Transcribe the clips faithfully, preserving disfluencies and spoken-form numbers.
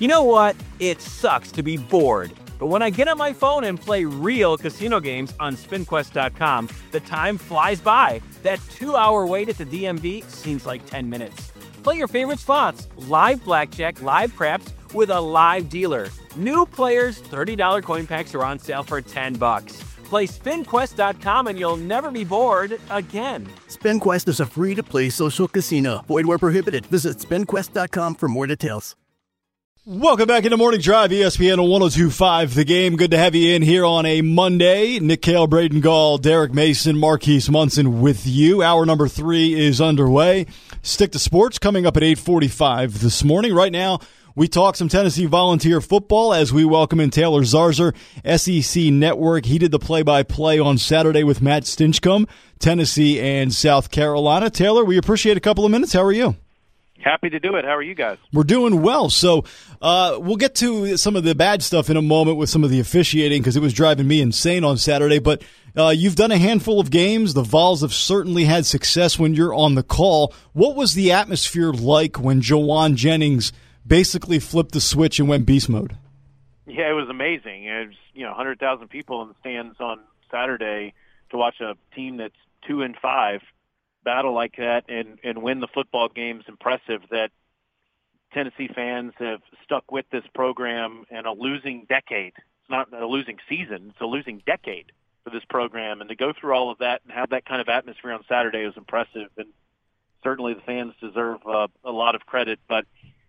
You know what? It sucks to be bored. But when I get on my phone and play real casino games on spin quest dot com, the time flies by. That two-hour wait at the D M V seems like ten minutes. Play your favorite slots, live blackjack, live craps, with a live dealer. New players, thirty dollars coin packs are on sale for ten bucks. Play spin quest dot com and you'll never be bored again. SpinQuest is a free-to-play social casino. Void where prohibited. Visit spin quest dot com for more details. Welcome back into Morning Drive, E S P N one oh two point five The Game. Good to have you in here on a Monday. Nick Kale, Braden Gall, Derek Mason, Marquise Munson with you. Hour number three is underway. Stick to Sports coming up at eight forty-five this morning. Right now, we talk some Tennessee Volunteer football as we welcome in Taylor Zarzour, S E C Network. He did the play-by-play on Saturday with Matt Stinchcomb, Tennessee and South Carolina. Taylor, we appreciate a couple of minutes. How are you? Happy to do it. How are you guys? We're doing well. So uh, we'll get to some of the bad stuff in a moment with some of the officiating because it was driving me insane on Saturday. But uh, you've done a handful of games. The Vols have certainly had success when you're on the call. What was the atmosphere like when Jawan Jennings basically flipped the switch and went beast mode? Yeah, it was amazing. It was, you know, one hundred thousand people in the stands on Saturday to watch a team that's two and five battle like that and, and win the football game is impressive. That Tennessee fans have stuck with this program in a losing decade. It's not a losing season. It's a losing decade for this program. And to go through all of that and have that kind of atmosphere on Saturday was impressive. And certainly the fans deserve uh, a lot of credit. But,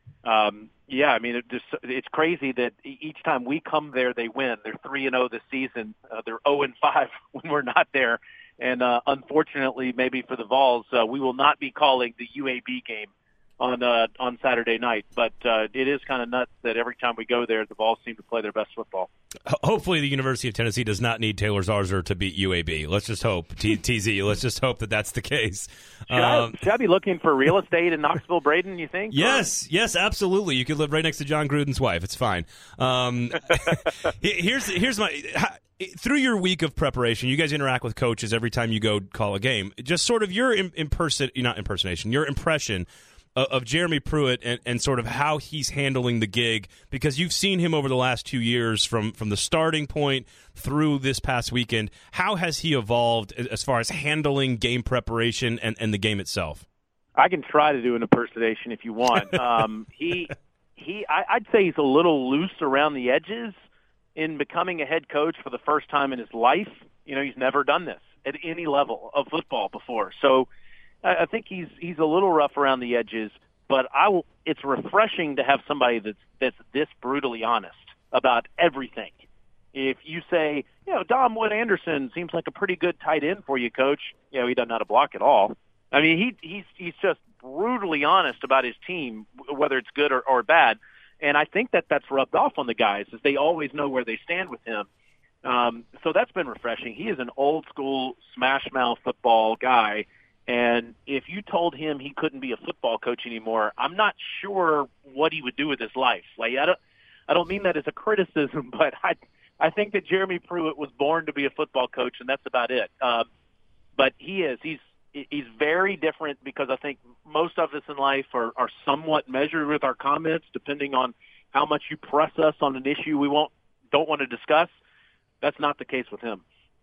um, yeah, I mean, it just, it's crazy that each time we come there, they win. They're three and oh this season. Uh, they're oh and five when we're not there. And uh, unfortunately, maybe for the Vols, uh, we will not be calling the U A B game on uh, on Saturday night. But uh, it is kind of nuts that every time we go there, the Vols seem to play their best football. Hopefully the University of Tennessee does not need Taylor Zarzour to beat U A B. Let's just hope. T- TZ, let's just hope that that's the case. Should, um, I, should I be looking for real estate in Knoxville, Braden, you think? Yes, or? yes, absolutely. You could live right next to John Gruden's wife. It's fine. Um, here's here's my... Through your week of preparation, you guys interact with coaches every time you go call a game. Just sort of your imperson, not impersonation, your impression of, of Jeremy Pruitt and, and sort of how he's handling the gig, because you've seen him over the last two years from, from the starting point through this past weekend. How has he evolved as far as handling game preparation and, and the game itself? I can try to do an impersonation if you want. um, he, he, I, I'd say he's a little loose around the edges. In becoming a head coach for the first time in his life. You know, he's never done this at any level of football before. So I think he's he's a little rough around the edges, but I will, it's refreshing to have somebody that's that's this brutally honest about everything. If you say, you know, Dom Wood Anderson seems like a pretty good tight end for you, coach, you know, he doesn't know how to block at all. I mean, he he's he's just brutally honest about his team, whether it's good or, or bad. And I think that that's rubbed off on the guys, as they always know where they stand with him. Um, so that's been refreshing. He is an old-school, smash-mouth football guy. And if you told him he couldn't be a football coach anymore, I'm not sure what he would do with his life. Like, I don't, I don't mean that as a criticism, but I, I think that Jeremy Pruitt was born to be a football coach, and that's about it. Um, but he is. He's He's very different because I think most of us in life are, are somewhat measured with our comments, depending on how much you press us on an issue we won't don't want to discuss. That's not the case with him.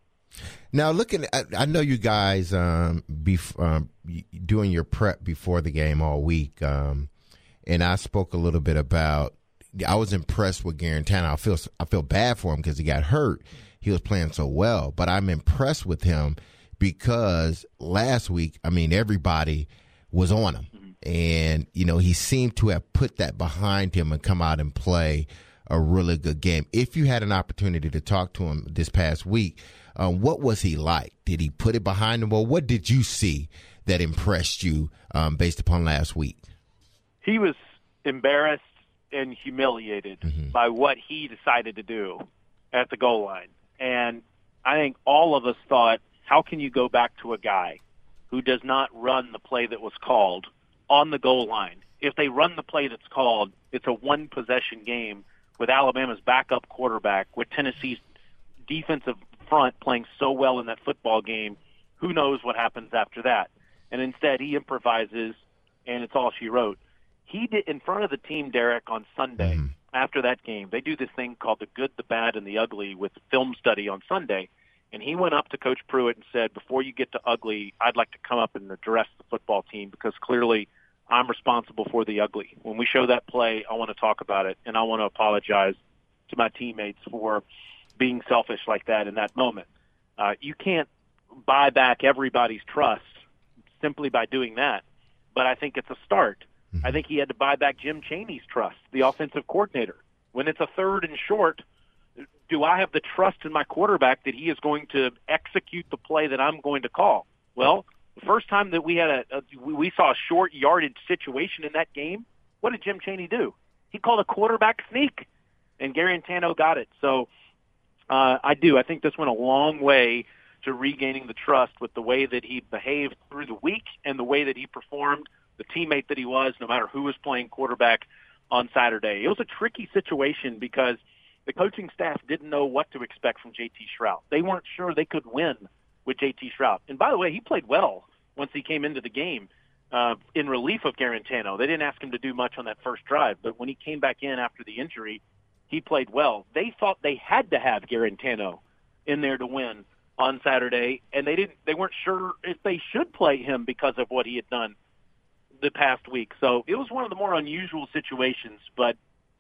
Now, looking, at, I know you guys um, bef- um, doing your prep before the game all week, um, and I spoke a little bit about. I was impressed with Garantano. I feel I feel bad for him because he got hurt. He was playing so well, but I'm impressed with him. Because last week, I mean, everybody was on him. And, you know, he seemed to have put that behind him and come out and play a really good game. If you had an opportunity to talk to him this past week, um, what was he like? Did he put it behind him? Or what did you see that impressed you um, based upon last week? He was embarrassed and humiliated mm-hmm. by what he decided to do at the goal line. And I think all of us thought, how can you go back to a guy who does not run the play that was called on the goal line? If they run the play that's called, it's a one-possession game with Alabama's backup quarterback, with Tennessee's defensive front playing so well in that football game. Who knows what happens after that? And instead, he improvises, and it's all she wrote. He did in front of the team, Derek, on Sunday. Mm-hmm. After that game, they do this thing called the good, the bad, and the ugly with film study on Sunday. And he went up to Coach Pruitt and said, before you get to ugly, I'd like to come up and address the football team because clearly I'm responsible for the ugly. When we show that play, I want to talk about it, and I want to apologize to my teammates for being selfish like that in that moment. Uh, you can't buy back everybody's trust simply by doing that, but I think it's a start. Mm-hmm. I think he had to buy back Jim Chaney's trust, the offensive coordinator. When it's a third and short, do I have the trust in my quarterback that he is going to execute the play that I'm going to call? Well, the first time that we had a, a we saw a short yardage situation in that game, what did Jim Chaney do? He called a quarterback sneak, and Garantano got it. So uh, I do. I think this went a long way to regaining the trust with the way that he behaved through the week and the way that he performed, the teammate that he was, no matter who was playing quarterback on Saturday. It was a tricky situation because the coaching staff didn't know what to expect from J T Shrout. They weren't sure they could win with J T Shrout. And by the way, he played well once he came into the game uh, in relief of Garantano. They didn't ask him to do much on that first drive, but when he came back in after the injury, he played well. They thought they had to have Garantano in there to win on Saturday, and they didn't. They weren't sure if they should play him because of what he had done the past week. So it was one of the more unusual situations, but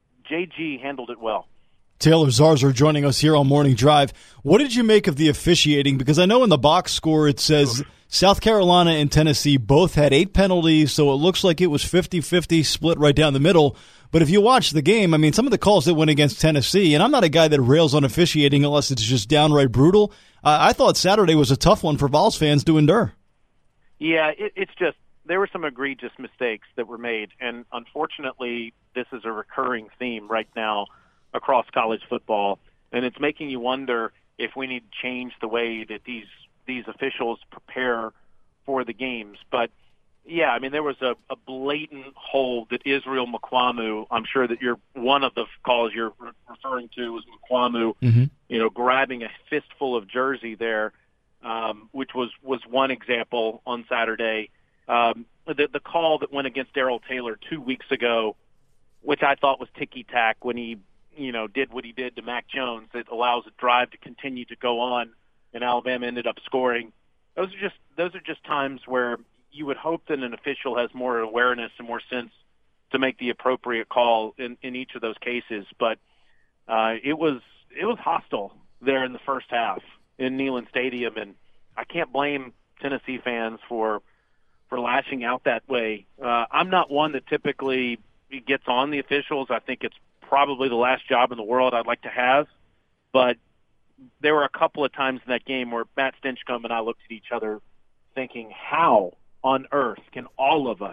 J G handled it well. Taylor Zarzour joining us here on Morning Drive. What did you make of the officiating? Because I know in the box score it says South Carolina and Tennessee both had eight penalties, so it looks like it was fifty-fifty split right down the middle. But if you watch the game, I mean, some of the calls that went against Tennessee, and I'm not a guy that rails on officiating unless it's just downright brutal, uh, I thought Saturday was a tough one for Vols fans to endure. Yeah, it, it's just there were some egregious mistakes that were made, and unfortunately this is a recurring theme right now across college football, and it's making you wonder if we need to change the way that these these officials prepare for the games. But yeah, I mean, there was a, a blatant hold that Israel Mukuamu, I'm sure that you're one of the calls you're re- referring to was Mukuamu, mm-hmm. you know, grabbing a fistful of jersey there, um, which was, was one example on Saturday. Um, the, the call that went against Darrell Taylor two weeks ago, which I thought was ticky-tack when he, you know, did what he did to Mac Jones, that allows a drive to continue to go on, and Alabama ended up scoring. Those are just those are just times where you would hope that an official has more awareness and more sense to make the appropriate call in, in each of those cases. But uh, it was it was hostile there in the first half in Neyland Stadium, and I can't blame Tennessee fans for for lashing out that way. Uh, I'm not one that typically gets on the officials. I think it's probably the last job in the world I'd like to have, but there were a couple of times in that game where Matt Stinchcomb and I looked at each other thinking, how on earth can all of us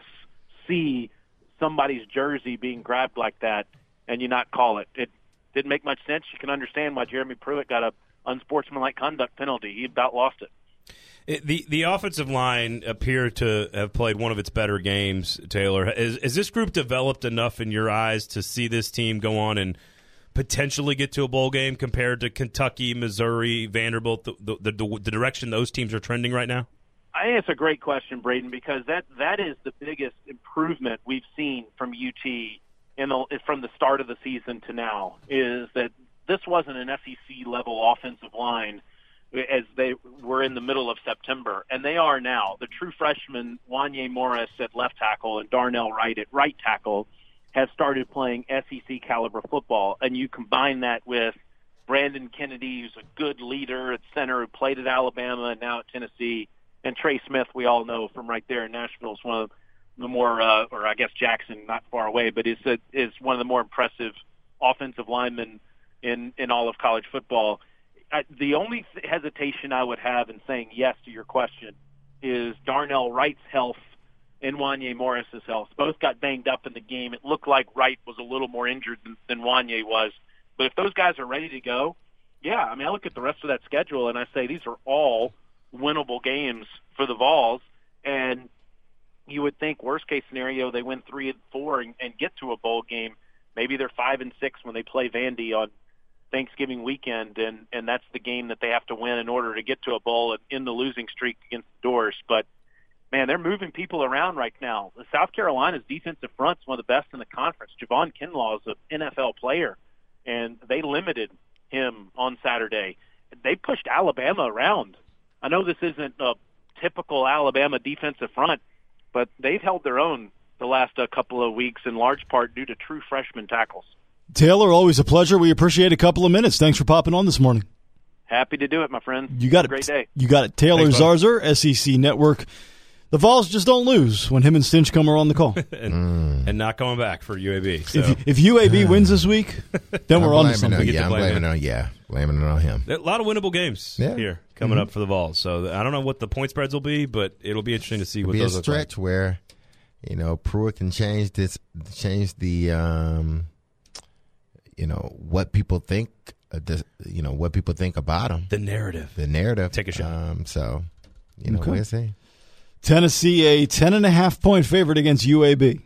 see somebody's jersey being grabbed like that and you not call it? It didn't make much sense. You can understand why Jeremy Pruitt got a unsportsmanlike conduct penalty. He about lost it. It, the the offensive line appear to have played one of its better games, Taylor. Is, is this group developed enough in your eyes to see this team go on and potentially get to a bowl game compared to Kentucky, Missouri, Vanderbilt, the, the, the, the direction those teams are trending right now? I think it's a great question, Braden, because that, that is the biggest improvement we've seen from U T in the, from the start of the season to now, is that this wasn't an S E C-level offensive line as they were in the middle of September, and they are now. The true freshman Wanye Morris at left tackle and Darnell Wright at right tackle have started playing S E C-caliber football, and you combine that with Brandon Kennedy, who's a good leader at center, who played at Alabama and now at Tennessee, and Trey Smith, we all know from right there in Nashville, is one of the more, uh, or I guess Jackson, not far away, but is a, is one of the more impressive offensive linemen in, in all of college football. I, the only th- hesitation I would have in saying yes to your question is Darnell Wright's health and Wanye Morris's health. Both got banged up in the game. It looked like Wright was a little more injured than, than Wanye was. But if those guys are ready to go, yeah, I mean, I look at the rest of that schedule and I say these are all winnable games for the Vols. And you would think worst case scenario they win three and four and, and get to a bowl game. Maybe they're five and six when they play Vandy on Thanksgiving weekend, and, and that's the game that they have to win in order to get to a bowl in the losing streak against the Doors. But, man, they're moving people around right now. The South Carolina's defensive front is one of the best in the conference. Javon Kinlaw is an N F L player, and they limited him on Saturday. They pushed Alabama around. I know this isn't a typical Alabama defensive front, but they've held their own the last uh, couple of weeks in large part due to true freshman tackles. Taylor, always a pleasure. We appreciate a couple of minutes. Thanks for popping on this morning. Happy to do it, my friend. You got Have a it. Great day. You got it. Taylor Thanks, Zarzour, S E C Network. The Vols just don't lose when him and Stinchcomb are on the call. and, Mm. and not coming back for U A B. So. If, if U A B wins this week, then we're on to blaming something. it, get yeah, to I'm blame blaming him. it on, yeah, blaming it on him. A lot of winnable games Yeah. here coming Mm-hmm. up for the Vols. So I don't know what the point spreads will be, but it'll be interesting to see It'll what be a those look like. stretch where, you know, Pruitt can change this, change the, um, you know, what people think, uh, the, you know, what people think about him, The narrative. the narrative. Take a shot. Um, so, you know, Okay. we'll see. Tennessee, a ten and a half point favorite against U A B.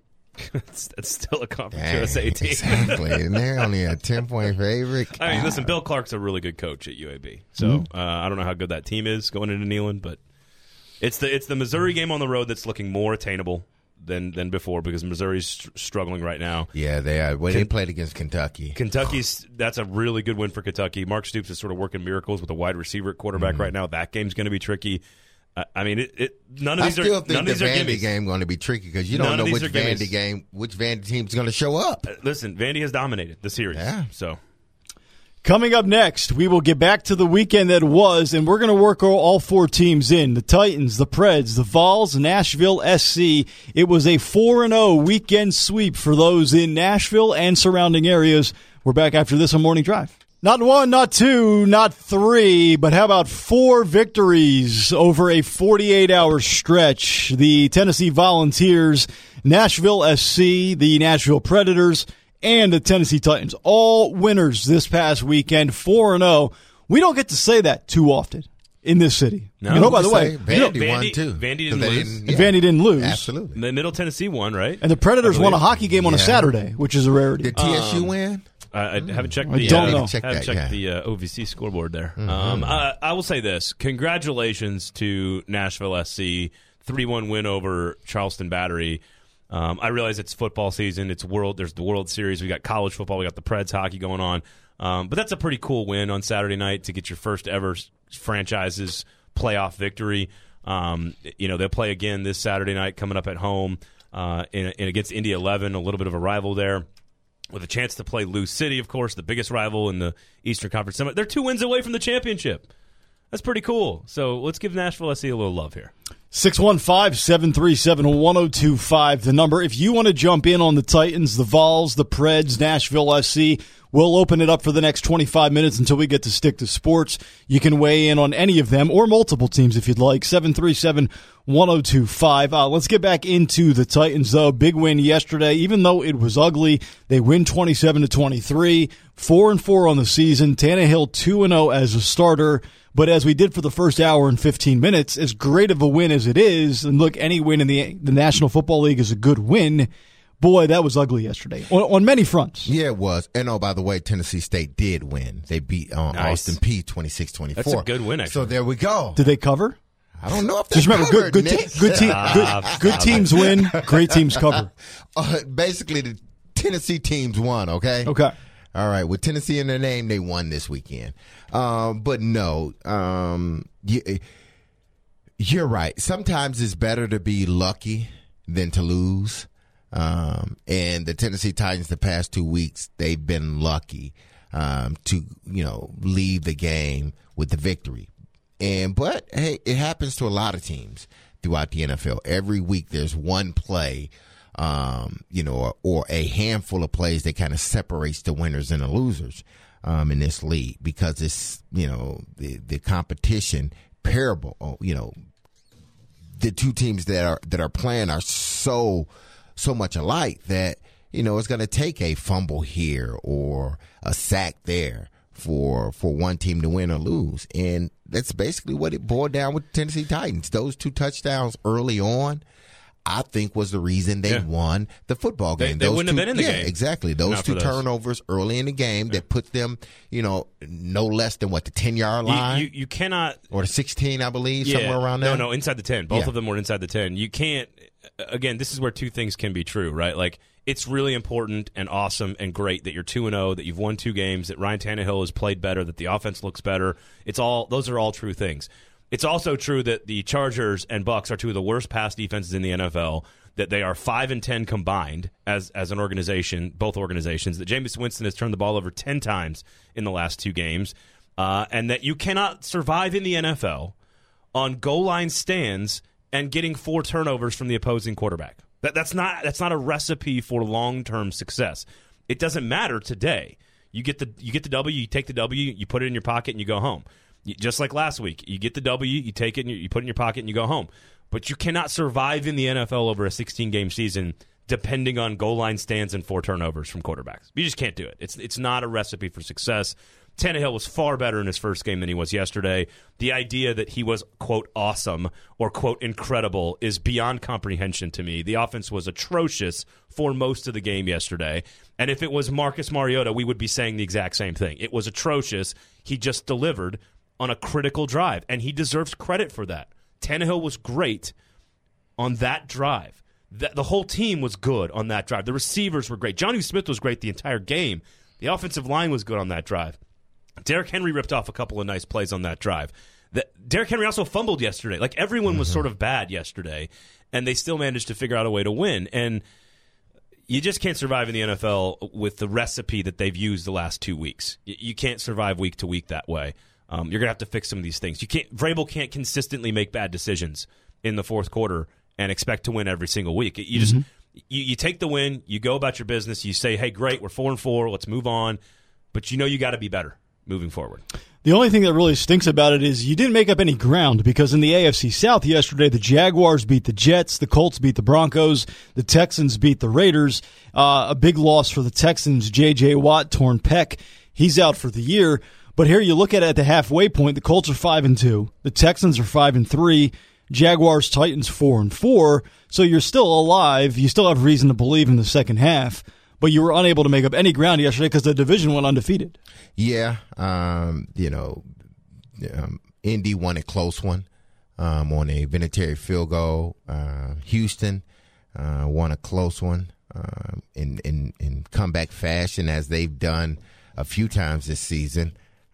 That's, that's still a Conference Dang, U S A team. exactly, and they're only a ten point favorite. I mean, God. listen, Bill Clark's a really good coach at U A B. So Mm-hmm. uh, I don't know how good that team is going into Neyland, but it's the it's the Missouri game on the road that's looking more attainable than than before because Missouri's str- struggling right now. Yeah, they are. Well, they Ken- played against Kentucky. Kentucky's that's a really good win for Kentucky. Mark Stoops is sort of working miracles with a wide receiver at quarterback Mm-hmm. right now. That game's going to be tricky. Uh, I mean, it, it none of I these still are think none the of these are Vandy gimmies. game going to be tricky because you None don't of know these which are gimmies. Vandy game, which Vandy team's going to show up. Uh, listen, Vandy has dominated the series. Yeah. So Coming up next, we will get back to the weekend that was, and we're going to work all, all four teams in. The Titans, the Preds, the Vols, Nashville S C. It was a four and oh weekend sweep for those in Nashville and surrounding areas. We're back after this on Morning Drive. Not one, not two, not three, but how about four victories over a forty-eight hour stretch? The Tennessee Volunteers, Nashville S C, the Nashville Predators, and the Tennessee Titans, all winners this past weekend, four and oh. We don't get to say that too often in this city. No. You know, by the Say way, Vandy you know, Vandy- won too. Vandy 'Cause didn't they lose. yeah. Vandy didn't lose. Absolutely. the Middle Tennessee won, right? And the Predators I won a believe. hockey game on a Yeah. Saturday, which is a rarity. Did T S U win? I, I haven't checked I the don't uh, know. Check haven't that, checked yeah. the uh, O V C scoreboard there. Um, uh, I will say this: congratulations to Nashville S C, three one win over Charleston Battery. Um, I realize it's football season; it's world. There's the World Series. We got college football. We got the Preds hockey going on. Um, but that's a pretty cool win on Saturday night to get your first ever s- franchise's playoff victory. Um, you know they'll play again this Saturday night, coming up at home uh, in, in against Indy eleven. A little bit of a rival there. With a chance to play Lou City, of course, the biggest rival in the Eastern Conference. They're two wins away from the championship. That's pretty cool. So let's give Nashville S C a little love here. six one five, seven three seven, one oh two five, the number. If you want to jump in on the Titans, the Vols, the Preds, Nashville S C, we'll open it up for the next twenty-five minutes until we get to stick to sports. You can weigh in on any of them or multiple teams if you'd like. seven three seven, one oh two five. Uh, let's get back into the Titans, though. Big win yesterday. Even though it was ugly, they win twenty-seven to twenty-three, four and four on the season. Tannehill two and oh as a starter. But as we did for the first hour and fifteen minutes, as great of a win as it is, and look, any win in the the National Football League is a good win. Boy, that was ugly yesterday on, on many fronts. Yeah, it was. And oh, by the way, Tennessee State did win. They beat uh, Nice. Austin P twenty-six twenty-four. That's a good win, actually. So there we go. Did they cover? I don't know if they Just remember, good, covered, good, te- Nick. good, te- Stop, good, good stop teams win, great teams cover. Uh, basically, the Tennessee teams won, okay? Okay. All right. With Tennessee in their name, they won this weekend. Um, but no, um, you, you're right. Sometimes it's better to be lucky than to lose. Um, and the Tennessee Titans, the past two weeks, they've been lucky um, to, you know, leave the game with the victory. And but hey, it happens to a lot of teams throughout the N F L. Every week, there's one play. Um, you know, or, or a handful of plays that kind of separates the winners and the losers um, in this league because it's, you know, the, the competition parable, you know, the two teams that are that are playing are so so much alike that, you know, it's going to take a fumble here or a sack there for for one team to win or lose. And that's basically what it boiled down with the Tennessee Titans. Those two touchdowns early on, I think was the reason they Yeah. won the football game. They, they Those wouldn't two, have been in the yeah, game. exactly. Those Not two for those. turnovers early in the game that put them, you know, no less than what, the ten-yard line? You, you, you cannot or the sixteen, I believe, yeah, somewhere around there? No, no, inside the ten. Both Yeah. of them were inside the ten. You can't, again, this is where two things can be true, right? Like, it's really important and awesome and great that you're two and oh, that you've won two games, that Ryan Tannehill has played better, that the offense looks better. It's all those are all true things. It's also true that the Chargers and Bucs are two of the worst pass defenses in the N F L, that they are five and ten combined as as an organization, both organizations, that Jameis Winston has turned the ball over ten times in the last two games, uh, and that you cannot survive in the N F L on goal line stands and getting four turnovers from the opposing quarterback. That that's not that's not a recipe for long-term success. It doesn't matter today. You get the you get the W, you take the W, you put it in your pocket, and you go home. You, just like last week, you get the W, you take it, and you, you put it in your pocket, and you go home. But you cannot survive in the N F L over a sixteen-game season depending on goal line stands and four turnovers from quarterbacks. You just can't do it. It's it's not a recipe for success. Tannehill was far better in his first game than he was yesterday. The idea that he was, quote, awesome or, quote, incredible is beyond comprehension to me. The offense was atrocious for most of the game yesterday. And if it was Marcus Mariota, we would be saying the exact same thing. It was atrocious. He just delivered on a critical drive, and he deserves credit for that. Tannehill was great on that drive. The, the whole team was good on that drive. The receivers were great. Jonnu Smith was great the entire game. The offensive line was good on that drive. Derrick Henry ripped off a couple of nice plays on that drive. The, Derrick Henry also fumbled yesterday. Like, everyone was mm-hmm. sort of bad yesterday, and they still managed to figure out a way to win. And you just can't survive in the N F L with the recipe that they've used the last two weeks. You, you can't survive week to week that way. Um, you're going to have to fix some of these things. You can't. Vrabel can't consistently make bad decisions in the fourth quarter and expect to win every single week. You just mm-hmm. you, you take the win, you go about your business, you say, hey, great, we're four and four, let's move on. But you know you got to be better moving forward. The only thing that really stinks about it is you didn't make up any ground, because in the A F C South yesterday, the Jaguars beat the Jets, the Colts beat the Broncos, the Texans beat the Raiders. Uh, a big loss for the Texans, J J. Watt, torn pec. He's out for the year. But here you look at it at the halfway point, the Colts are five and two, the Texans are five and three, Jaguars, Titans four and four. So you're still alive. You still have reason to believe in the second half. But you were unable to make up any ground yesterday because the division went undefeated. Yeah, um, you know, um, Indy won a close one um, on a Vinatieri field goal. Uh, Houston uh, won a close one uh, in, in in comeback fashion, as they've done a few times this season.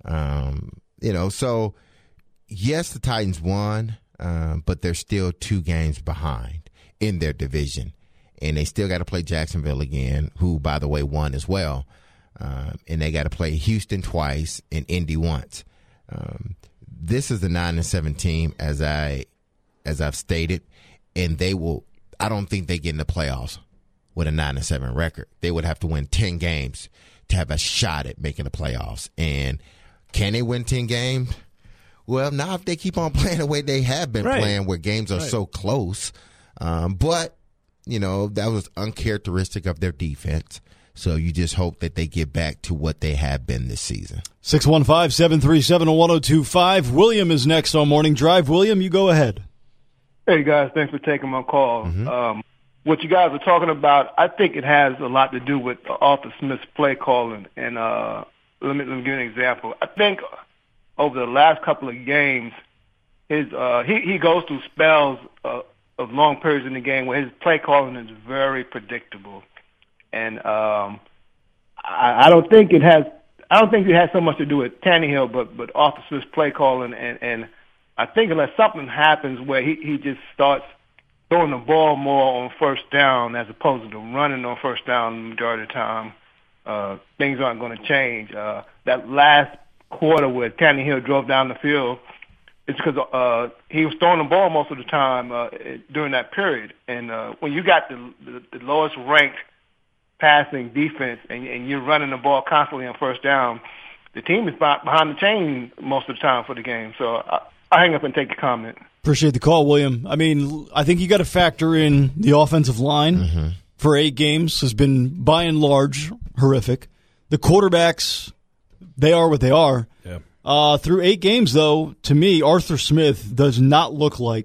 Um, you know, so yes, the Titans won, uh, but they're still two games behind in their division. And they still got to play Jacksonville again, who, by the way, won as well. Um, and they got to play Houston twice and Indy once. Um, this is the nine and seven team, as I, as I've stated, and they will. I don't think they get in the playoffs with a nine and seven record. They would have to win ten games to have a shot at making the playoffs. And can they win ten games? Well, now if they keep on playing the way they have been right. playing, where games are right. so close, um, but. You know, that was uncharacteristic of their defense. So you just hope that they get back to what they have been this season. six one five, seven three seven, one oh two five. William is next on Morning Drive. William, you go ahead. Hey, guys. Thanks for taking my call. Mm-hmm. Um, what you guys are talking about, I think it has a lot to do with Arthur Smith's play calling. And uh, let me, let me give you an example. I think over the last couple of games, his uh, he, he goes through spells uh, of long periods in the game where his play calling is very predictable, and um, I, I don't think it has. I don't think it has so much to do with Tannehill, but but Arthur Smith's play calling, and, and I think unless something happens where he, he just starts throwing the ball more on first down as opposed to running on first down the majority of the time, uh, things aren't going to change. Uh, that last quarter where Tannehill drove down the field. It's because uh, he was throwing the ball most of the time uh, during that period. And uh, when you got the, the, the lowest ranked passing defense and, and you're running the ball constantly on first down, the team is behind the chain most of the time for the game. So I, I'll hang up and take a comment. Appreciate the call, William. I mean, I think you got to factor in the offensive line mm-hmm. for eight games has been, by and large, horrific. The quarterbacks, they are what they are. Yeah. Uh, through eight games, though, to me, Arthur Smith does not look like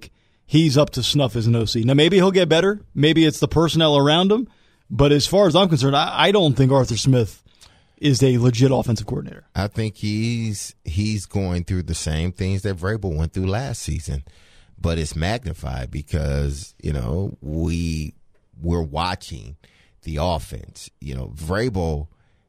he's up to snuff as an O C. Now, maybe he'll get better. Maybe it's the personnel around him. But as far as I'm concerned, I, I don't think Arthur Smith is a legit offensive coordinator. I think he's he's going through the same things that Vrabel went through last season, but it's magnified because, you know, we we're watching the offense. You know, Vrabel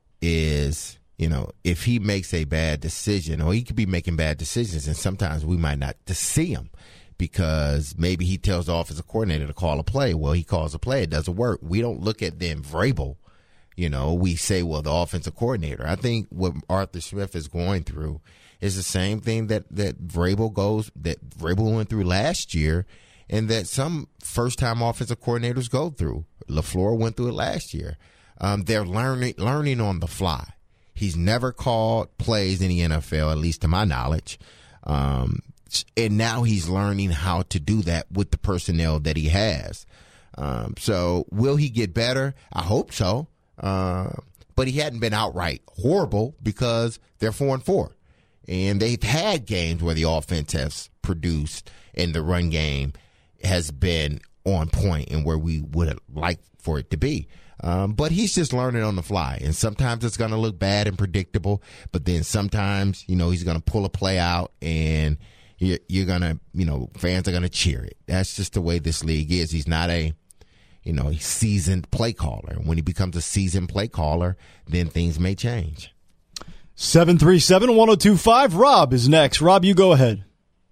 is, you know, if he makes a bad decision, or he could be making bad decisions, and sometimes we might not to see him because maybe he tells the offensive coordinator to call a play. Well, he calls a play. It doesn't work. We don't look at then Vrabel. You know, we say, well, the offensive coordinator. I think what Arthur Smith is going through is the same thing that, that Vrabel goes, that Vrabel went through last year, and that some first-time offensive coordinators go through. LaFleur went through it last year. Um, they're learning learning on the fly. He's never called plays in the N F L, at least to my knowledge. Um, and now he's learning how to do that with the personnel that he has. Um, so will he get better? I hope so. Uh, but he hadn't been outright horrible because they're four and four, and they've had games where the offense has produced and the run game has been on point and where we would have liked for it to be. Um, but he's just learning on the fly, and sometimes it's going to look bad and predictable, but then sometimes, you know, he's going to pull a play out and you're, you're going to, you know, fans are going to cheer it. That's just the way this league is. He's not a, you know, seasoned play caller. When he becomes a seasoned play caller, then things may change. seven three seven, one oh two five. Rob is next. Rob, you go ahead.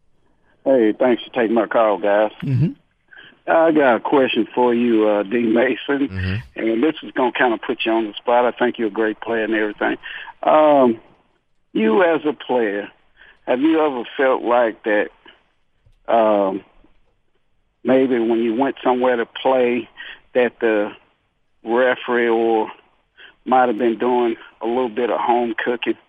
Hey, thanks for taking my call, guys. Mm-hmm. I got a question for you, uh, D. Mason, Mm-hmm. and this is going to kind of put you on the spot. I think you're a great player and everything. Um, you as a player, have you ever felt like that um, maybe when you went somewhere to play that the referee or might have been doing a little bit of home cooking?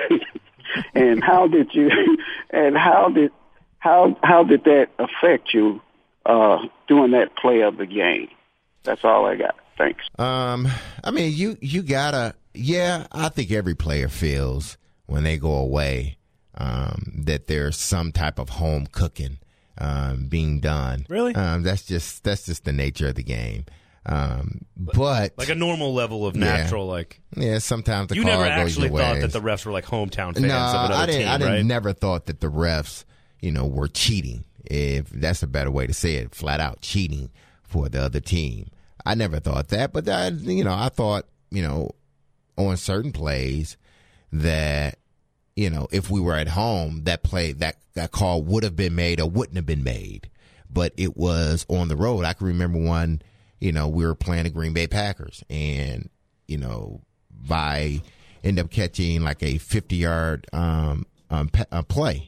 And how did you, and how did, how, how did that affect you uh, doing that play of the game? That's all I got. Thanks. Um, I mean, you, you gotta, yeah, I think every player feels when they go away, um, that there's some type of home cooking, um, being done. Really? Um, that's just, that's just the nature of the game. Um, but like a normal level of Yeah. natural, like yeah, sometimes the you car never goes actually your thought ways. that the refs were like hometown fans No, of another I didn't. team, I didn't. right? Never thought that the refs, you know, were cheating. If that's a better way to say it, flat out cheating for the other team. I never thought that, but I, you know, I thought, you know, on certain plays that, you know, if we were at home, that play, that that call would have been made or wouldn't have been made, but it was on the road. I can remember one. You know, we were playing the Green Bay Packers, and, you know, by end up catching like a fifty-yard um, um, pe- uh, play.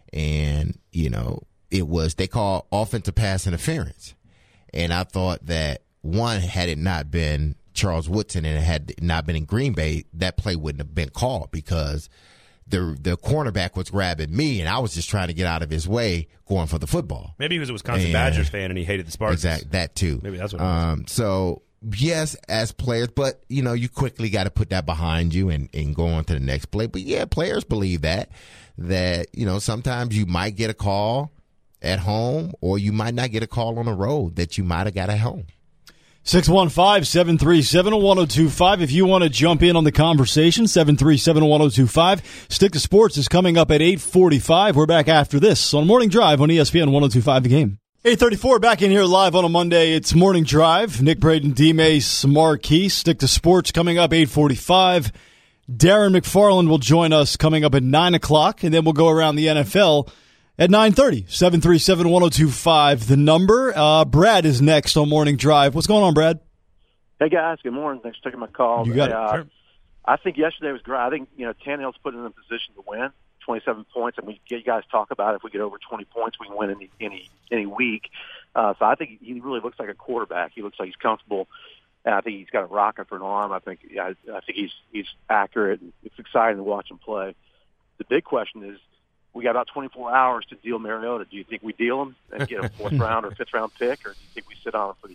And, you know, it was, they call offensive pass interference. And I thought that, one, had it not been Charles Woodson and it had not been in Green Bay, that play wouldn't have been called because the the cornerback was grabbing me, and I was just trying to get out of his way going for the football. Maybe he was a Wisconsin And- Badgers fan and he hated the Spartans. Exactly, that too. Maybe that's what it was. Um, so, yes, as players, but, you know, you quickly got to put that behind you and, and go on to the next play. But, yeah, players believe that, that, you know, sometimes you might get a call at home or you might not get a call on the road that you might have got at home. six one five, seven three seven, one oh two five. If you want to jump in on the conversation, seven three seven, one oh two five. Stick to Sports is coming up at eight forty-five. We're back after this on Morning Drive on E S P N one oh two five The Game. eight thirty-four, back in here live on a Monday. It's Morning Drive. Nick Braden, D-Mace, Marquise. Stick to Sports coming up eight forty-five. Darren McFarland will join us coming up at nine o'clock, and then we'll go around the N F L at nine thirty. seven three seven, one oh two five, the number. Uh, Brad is next on Morning Drive. What's going on, Brad? Hey, guys. Good morning. Thanks for taking my call. You got Hey, it. uh, Sure. I think yesterday was great. I think, you know, Tannehill's put in a position to win, twenty-seven points, and we you guys talk about if we get over twenty points, we can win any any, any week. Uh, so I think he really looks like a quarterback. He looks like he's comfortable, and I think he's got a rocket for an arm. I think I, I think he's he's accurate, and it's exciting to watch him play. The big question is, we got about twenty-four hours to deal Mariota. Do you think we deal him and get a fourth round or fifth round pick, or do you think we sit on him for the year?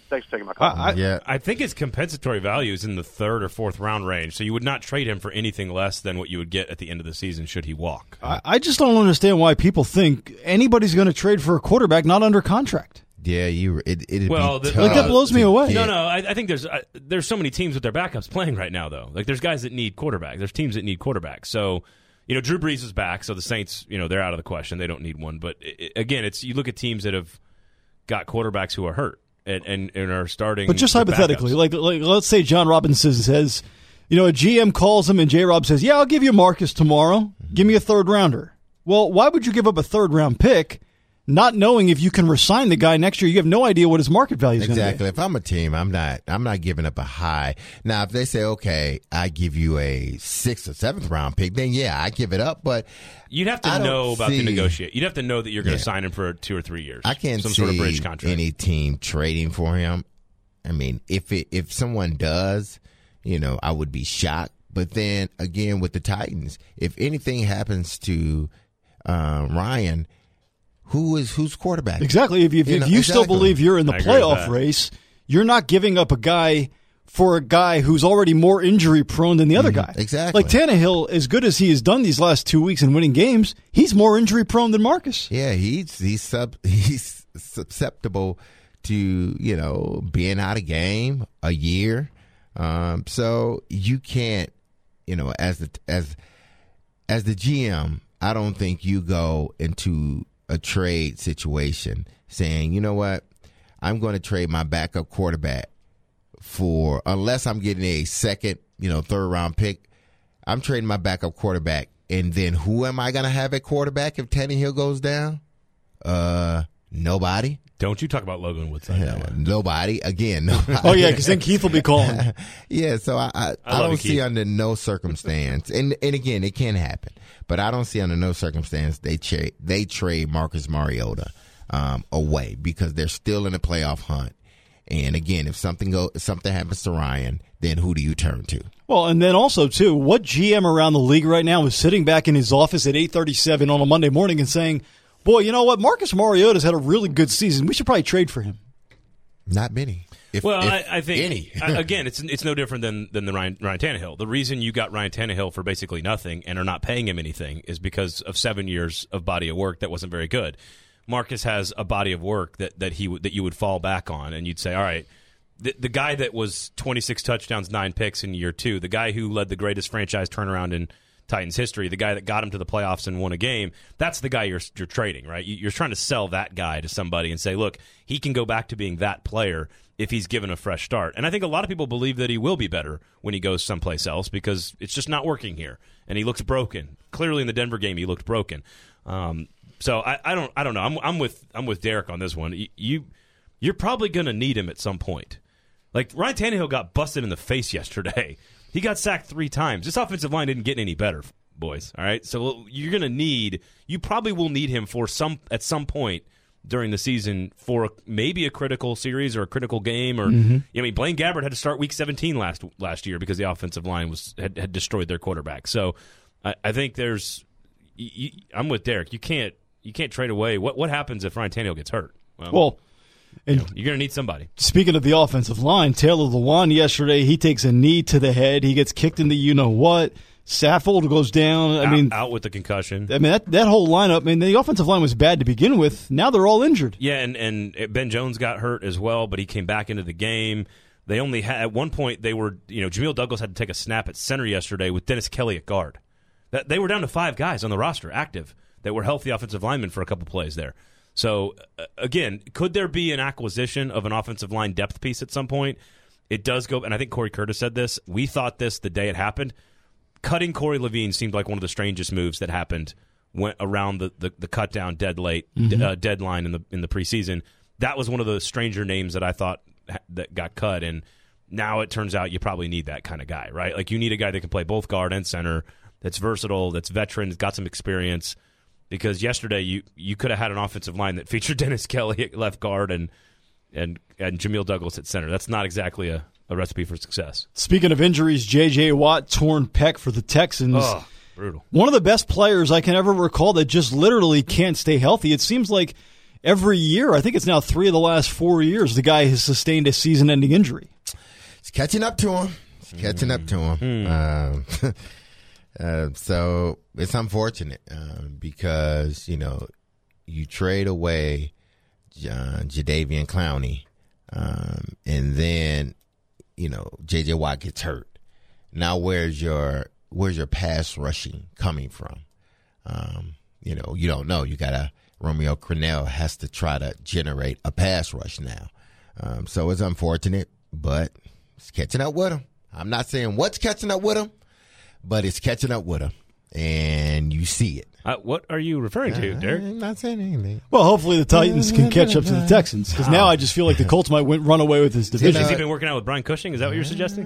Thanks for taking my call. I, I, yeah. I think his compensatory value is in the third or fourth round range, so you would not trade him for anything less than what you would get at the end of the season should he walk. I, I just don't understand why people think anybody's going to trade for a quarterback not under contract. Yeah, you. It, it'd well, be the, tough like that blows me to away. get. No, no, I, I think there's uh, there's so many teams with their backups playing right now, though. Like there's guys that need quarterbacks. There's teams that need quarterbacks. So, you know, Drew Brees is back, so the Saints, you know, they're out of the question. They don't need one. But it, again, it's you look at teams that have got quarterbacks who are hurt and and, and are starting. But just with hypothetically, backups. like like let's say John Robinson says, you know, a G M calls him and J. Rob says, "Yeah, I'll give you Marcus tomorrow. Give me a third rounder." Well, why would you give up a third round pick? Not knowing if you can resign the guy next year, you have no idea what his market value is going to be. Exactly. If I'm a team, I'm not. I'm not giving up a high. Now, if they say, "Okay, I give you a sixth or seventh round pick," then yeah, I give it up. But you'd have to I don't know about see, the negotiate. You'd have to know that you're going to Yeah. sign him for two or three years. I can't some see sort of bridge contract. any team trading for him. I mean, if it, if someone does, you know, I would be shocked. But then again, with the Titans, if anything happens to uh, Ryan. Who is who's quarterback? Exactly. If you, if You you, know, if you still exactly. believe you're in the I agree with playoff that. race, you're not giving up a guy for a guy who's already more injury prone than the other guy. exactly. Like Tannehill, as good as he has done these last two weeks in winning games, he's more injury prone than Marcus. Yeah, he's he's sub he's susceptible to, you know, being out of game a year. Um, so you can't, you know, as the as as the G M, I don't think you go into a trade situation saying, you know what, I'm going to trade my backup quarterback for, unless I'm getting a second, you know, third round pick, I'm trading my backup quarterback. And then who am I going to have at quarterback if Tannehill goes down? Uh, nobody. Don't you talk about Logan Woodside that way. Nobody. Again, nobody. Oh, yeah, because then Keith will be calling. Yeah, so I I, I I love don't you, see Keith. under no circumstance, and and again, it can happen, but I don't see under no circumstance they trade they trade Marcus Mariota um, away because they're still in the playoff hunt. And again, if something go if something happens to Ryan, then who do you turn to? Well, and then also, too, what G M around the league right now is sitting back in his office at eight thirty-seven on a Monday morning and saying, boy, you know what? Marcus Mariota's had a really good season. We should probably trade for him. Not many. If, Well, if I, I think any. I- again, it's it's no different than than the Ryan, Ryan Tannehill. The reason you got Ryan Tannehill for basically nothing and are not paying him anything is because of seven years of body of work that wasn't very good. Marcus has a body of work that that he would that you would fall back on, and you'd say, all right, the the guy that was twenty-six touchdowns, nine picks in year two, the guy who led the greatest franchise turnaround in Titans history, the guy that got him to the playoffs and won a game, that's the guy you're you're trading, right? You- You're trying to sell that guy to somebody and say, look, he can go back to being that player if he's given a fresh start. And I think a lot of people believe that he will be better when he goes someplace else because it's just not working here. And he looks broken. Clearly in the Denver game, he looked broken. Um, so I, I don't I don't know. I'm I'm with I'm with Derek on this one. You, you you're probably going to need him at some point. Like Ryan Tannehill got busted in the face yesterday. He got sacked three times. This offensive line didn't get any better, boys. All right, so you're going to need. You probably will need him for some at some point during the season for a, maybe a critical series or a critical game. Or Mm-hmm. I mean, Blaine Gabbert had to start Week seventeen last last year because the offensive line was had, had destroyed their quarterback. So I, I think there's. You, you, I'm with Derek. You can't you can't trade away. What what happens if Ryan Tannehill gets hurt? Well, and you know, you're going to need somebody. speaking of the offensive line, Taylor Lewan yesterday, he takes a knee to the head. He gets kicked in the you-know-what. Saffold goes down. I out, mean, out with the concussion. I mean that, that whole lineup, I mean, the offensive line was bad to begin with. Now they're all injured. Yeah, and, and Ben Jones got hurt as well, but he came back into the game. They only had at one point they were you know Jameer Douglas had to take a snap at center yesterday with Dennis Kelly at guard. That they were down to five guys on the roster active that were healthy offensive linemen for a couple plays there. So uh, again, could there be an acquisition of an offensive line depth piece at some point? It does go, and I think Corey Curtis said this. We thought this the day it happened. Cutting Corey Levine seemed like one of the strangest moves that happened went around the, the, the cut down dead late Mm-hmm. uh, deadline in the in the preseason. That was one of the stranger names that I thought ha- that got cut, and now it turns out you probably need that kind of guy, right? Like you need a guy that can play both guard and center, that's versatile, that's veteran, that's got some experience. Because yesterday you, you could have had an offensive line that featured Dennis Kelly at left guard and and and Jameer Douglas at center. That's not exactly a, a recipe for success. Speaking of injuries, J J. Watt torn pec for the Texans. Oh, brutal. One of the best players I can ever recall that just literally can't stay healthy. It seems like every year, I think it's now three of the last four years, the guy has sustained a season-ending injury. It's catching up to him. It's catching up to him. Mm. Um, uh, so it's unfortunate uh, because, you know, you trade away uh, Jadeveon Clowney, um, and then, you know, J J. Watt gets hurt. Now where's your where's your pass rushing coming from? Um, you know, you don't know. You got to Romeo Crennel has to try to generate a pass rush now. Um, so it's unfortunate, but it's catching up with him. I'm not saying what's catching up with him, but it's catching up with him, and you see it. Uh, what are you referring to, Derek? I'm not saying anything. Well, hopefully the Titans can catch up to the Texans, because now I just feel like the Colts might win, run away with this division. Has he been working out with Brian Cushing? Is that what you're suggesting?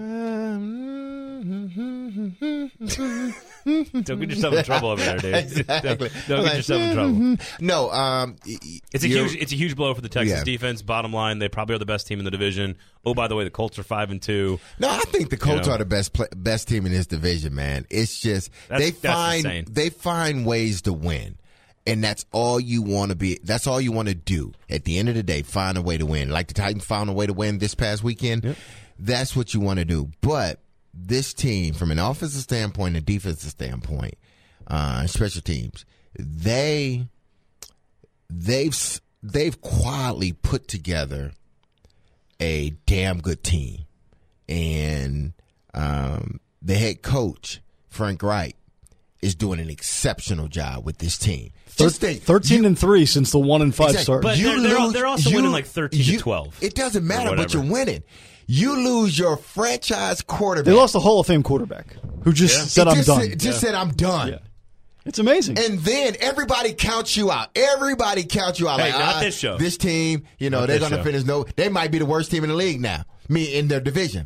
Don't get yourself in trouble over there, dude. Exactly. Don't, don't get yourself in trouble. No, um, it's a huge, it's a huge blow for the Texans yeah. defense. Bottom line, they probably are the best team in the division. Oh, by the way, the Colts are five and two. No, I think the Colts you know? are the best play, best team in this division, man. It's just That's, they that's find insane. they find ways to win. And that's all you want to be. That's all you want to do. At the end of the day, find a way to win. Like the Titans found a way to win this past weekend. Yep. That's what you want to do. But this team, from an offensive standpoint and defensive standpoint, uh, special teams, they they've they've quietly put together a damn good team, and um, the head coach Frank Reich is doing an exceptional job with this team. Just think, thirteen you, and three since the one and five exactly. start. But You they're, they're, lose- they're also you- winning like thirteen you- to twelve. It doesn't matter, or but you're whatever. winning. You lose your franchise quarterback. They lost a Hall of Fame quarterback who just Yeah. said, He I'm just done. Said, just Yeah. said, I'm done. Yeah. It's amazing. And then everybody counts you out. Everybody counts you out. Hey, like, not ah, this show. This team, you know, Not they're this going to show. finish no. They might be the worst team in the league now. Me in their division.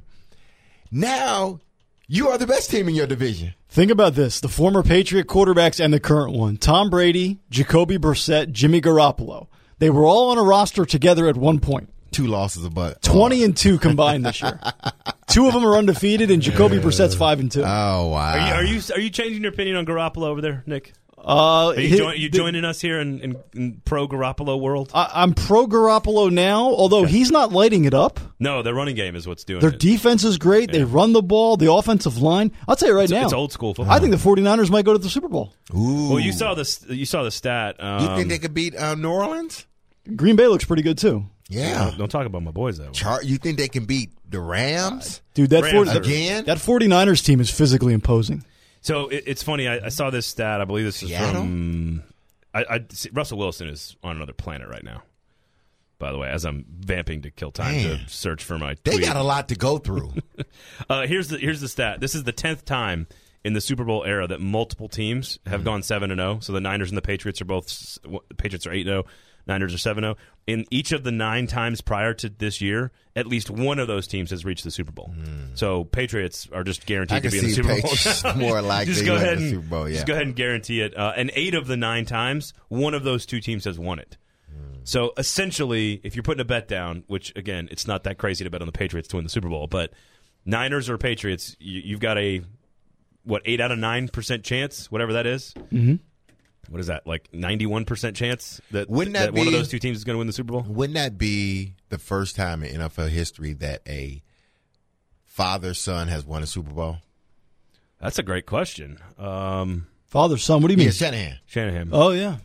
Now, you are the best team in your division. Think about this. The former Patriot quarterbacks and the current one. Tom Brady, Jacoby Brissett, Jimmy Garoppolo. They were all on a roster together at one point. Two losses a butt. twenty and two combined this year. Two of them are undefeated, and Jacoby Brissett's five and two. Oh, wow. Are you, are you are you changing your opinion on Garoppolo over there, Nick? Uh, Are you, his- join, you the- joining us here in, in, in pro Garoppolo world? I, I'm pro Garoppolo now, although he's not lighting it up. No, their running game is what's doing Their it. defense is great. They run the ball. The offensive line. I'll tell you right It's, now. it's old school football. I think the 49ers might go to the Super Bowl. Ooh. Well, you saw this. You saw the stat. Um, You think they could beat uh, New Orleans? Green Bay looks pretty good, too. Yeah. Don't, don't talk about my boys though. Char- you think they can beat the Rams? Dude, that, Rams 40, are- Again? that 49ers team is physically imposing. So it, it's funny. I, I saw this stat. I believe this is Seattle? from. I, I see, Russell Wilson is on another planet right now. By the way, as I'm vamping to kill time Man. to search for my They tweet. got a lot to go through. Uh, here's the here's the stat. This is the tenth time in the Super Bowl era that multiple teams have gone seven and zero. So the Niners and the Patriots are both. The Patriots are eight and zero. Niners are seven zero. In each of the nine times prior to this year, at least one of those teams has reached the Super Bowl. So Patriots are just I guaranteed to can be in the see Super Patriots Bowl. more likely just to go win ahead the and Super Bowl, yeah. just go ahead and guarantee it. Uh, and eight of the nine times, one of those two teams has won it. So essentially, if you're putting a bet down, which again, it's not that crazy to bet on the Patriots to win the Super Bowl, but Niners or Patriots, you, you've got a what eight out of nine percent chance, whatever that is. Mm-hmm. What is that? Like ninety-one percent chance that, Wouldn't that one of be- those two teams is going to win the Super Bowl? Wouldn't that be the first time in N F L history that a father-son has won a Super Bowl? That's a great question. Um, Father, son, what do you mean? Yeah, Shanahan. Shanahan. Oh, yeah.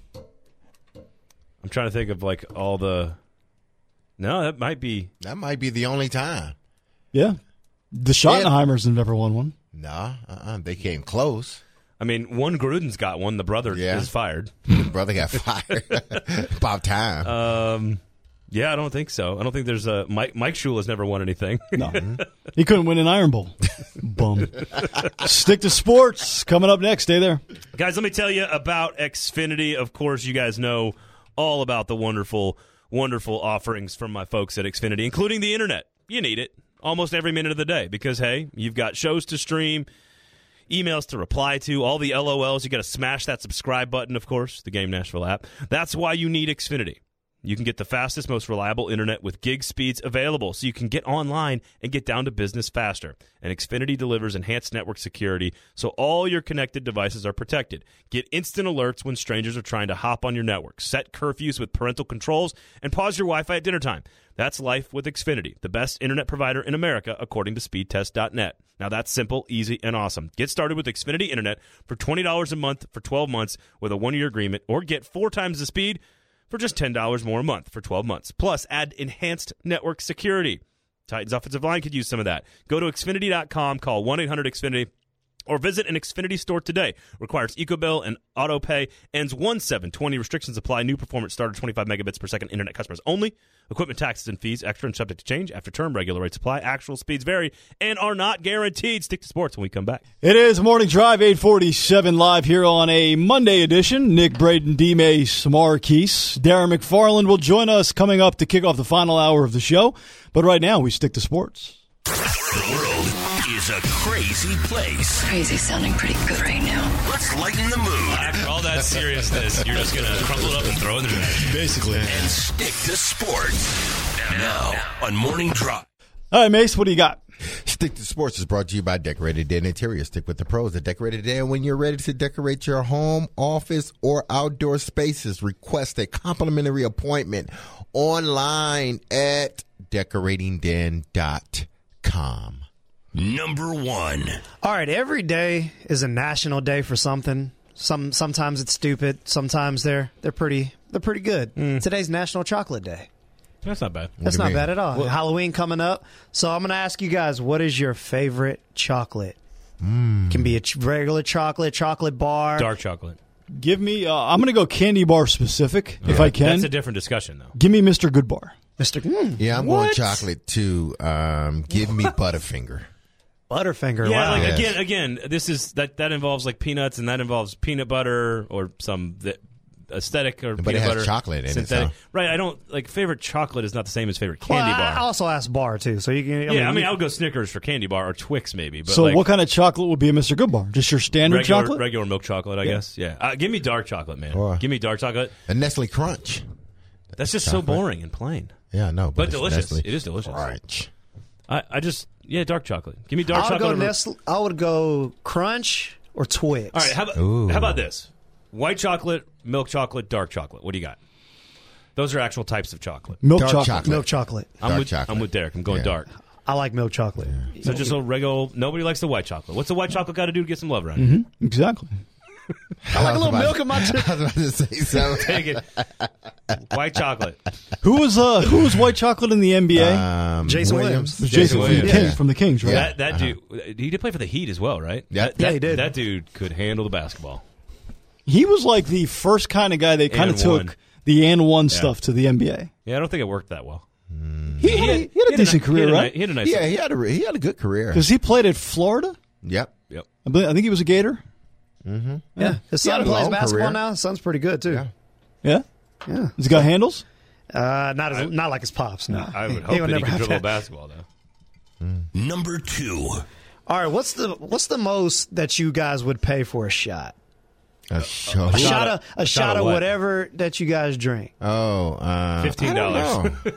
I'm trying to think of like all the. No, that might be. That might be the only time. Yeah. The Schottenheimers have never won one. No, uh-uh, they came close. I mean, one Gruden's got one. The brother Yeah. is fired. The brother got fired. About time. Um, yeah, I don't think so. I don't think there's a Mike. Mike Shula has never won anything. No. He couldn't win an Iron Bowl. Bum. Stick to sports. Coming up next. Stay there. Guys, let me tell you about Xfinity. Of course, you guys know all about the wonderful, wonderful offerings from my folks at Xfinity, including the internet. You need it almost every minute of the day because, hey, you've got shows to stream, emails to reply to, all the L O Ls. You got to smash that subscribe button, of course, the Game Nashville app. That's why you need Xfinity. You can get the fastest, most reliable internet with gig speeds available, so you can get online and get down to business faster. And Xfinity delivers enhanced network security, so all your connected devices are protected. Get instant alerts when strangers are trying to hop on your network. Set curfews with parental controls, and pause your Wi-Fi at dinner time. That's life with Xfinity, the best internet provider in America, according to speed test dot net. Now that's simple, easy, and awesome. Get started with Xfinity Internet for twenty dollars a month for twelve months with a one-year agreement, or get four times the speed for just ten dollars more a month for twelve months. Plus, add enhanced network security. Titans offensive line could use some of that. Go to Xfinity dot com, call one eight hundred X Finity, or visit an Xfinity store today. Requires EcoBill and auto pay. Ends one seven twenty. Restrictions apply. New performance starter twenty-five megabits per second. Internet customers only. Equipment taxes and fees extra and subject to change. After term, regular rates apply. Actual speeds vary and are not guaranteed. Stick to sports when we come back. It is Morning Drive, eight forty-seven live here on a Monday edition. Nick Braden, D-Mace, Marquise. Darren McFarland will join us coming up to kick off the final hour of the show. But right now, we stick to sports. The world is a crazy place. Crazy sounding pretty good right now. Let's lighten the mood. After all that seriousness, you're just going to crumple it up and throw it in the trash. Basically. And stick to sports. Now, on Morning Drive. All right, Mace, what do you got? Stick to Sports is brought to you by Decorated Den Interior. Stick with the pros at Decorated Den. When you're ready to decorate your home, office, or outdoor spaces, request a complimentary appointment online at decorating den dot com. Number one. All right, every day is a national day for something. Some sometimes it's stupid. Sometimes they're they're pretty they're pretty good. Mm. Today's National Chocolate Day. That's not bad. That's not mean? bad at all. Well, Halloween coming up. So I'm going to ask you guys, what is your favorite chocolate? Mm. It can be a ch- regular chocolate, chocolate bar. Dark chocolate. Give me, uh, I'm going to go candy bar specific, yeah. if I can. That's a different discussion, though. Give me Mister Goodbar. Mister Mm, yeah, I'm what? going chocolate, too. Um, give me Butterfinger. Butterfinger, yeah, wow. like yes. again, again, this is that that involves like peanuts, and that involves peanut butter or some th- aesthetic or but peanut it has butter chocolate in synthetic. it, so. Right? I don't like favorite chocolate is not the same as favorite candy well, bar. I also asked bar too, so you can. I yeah, mean, I mean, you, I would go Snickers for candy bar or Twix maybe. But so, like, what kind of chocolate would be a Mister Goodbar? Just your standard regular, chocolate, regular milk chocolate, I yeah. guess. Yeah, uh, give me dark chocolate, man. Or give me dark chocolate. A Nestle Crunch. That's just chocolate. so boring and plain. Yeah, I know, but, but delicious. Nestle It is delicious. Crunch. I, I just yeah, dark chocolate. Give me dark I would chocolate. Go over... Nestle, I would go Crunch or Twix. All right, how about Ooh. how about this? White chocolate, milk chocolate, dark chocolate. What do you got? Those are actual types of chocolate. Milk Dark chocolate. chocolate. Milk chocolate. I'm Dark with chocolate. I'm with Derek. I'm going Yeah. dark. I like milk chocolate. Yeah. So just a regular. Nobody likes the white chocolate. What's the white chocolate got to do to get some love around here? Mm-hmm. Exactly. I like a little milk in my. T- I was about to say so. Take it. White chocolate. Who was uh who was white chocolate in the N B A? Um, Jason Williams. It was Jason Jason from the, Williams. King, Yeah. from the Kings, right? Yeah. That that Uh-huh. dude. He did play for the Heat as well, right? Yeah. That, Yeah, that- he did. That dude could handle the basketball. He was like the first kind of guy that kind of And took one. the and one stuff to the N B A. Yeah, I don't think it worked that well. He, he, had, a- he had a decent ni- career, he had a, right? ni- He had a nice. Yeah, he had a he had a good career. Because he played at Florida. Yep. Yep. I, believe, I think he was a Gator. Mm-hmm. Yeah, his He had son a plays long basketball career. now. His son's pretty good too. Yeah. Yeah. Yeah. Has he got handles? Uh, not as, not like his pops. No, I would He hope would that he never could have dribble a that. basketball though. Number two. All right, what's the what's the most that you guys would pay for a shot? A show. A shot shot of- of a a shot shot of of what? whatever that you guys drink. Oh, uh, Fifteen I don't dollars. know.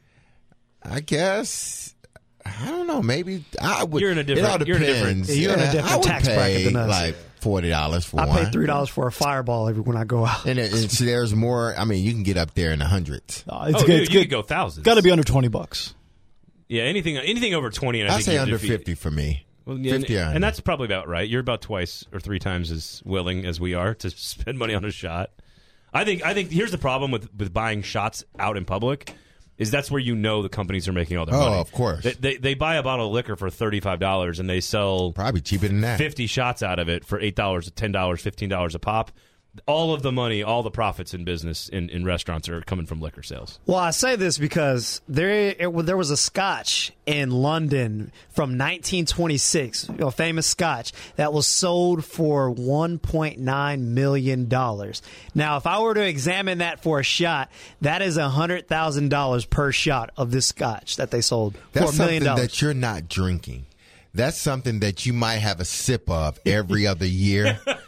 I guess I don't know. Maybe I would. You're in a different- It all you're in a depends. different- you're in a Yeah, different I would tax bracket pay than us. Like forty dollars for I one. pay three dollars for a Fireball every when I go out. And, it, and so there's more. I mean, you can get up there in the hundreds. Uh, it's Oh, good. dude, it's you good. could go thousands. Got to be under twenty bucks. Yeah, anything anything over twenty. And I I think say you under defeat- fifty for me. Well, yeah, fifty, and, I and know. that's probably about right. You're about twice or three times as willing as we are to spend money on a shot. I think. I think here's the problem with, with buying shots out in public, is that's where you know the companies are making all their Oh, money. of course. They, they they buy a bottle of liquor for thirty five dollars and they sell Probably cheaper than that. fifty shots out of it for eight dollars, ten dollars, fifteen dollars a pop. All of the money, all the profits in business in, in restaurants are coming from liquor sales. Well, I say this because there it, there was a Scotch in London from nineteen twenty-six, a famous Scotch, that was sold for one point nine million dollars. Now, if I were to examine that for a shot, that is one hundred thousand dollars per shot of this Scotch that they sold That's for a million something dollars. that you're not drinking. That's something that you might have a sip of every other year.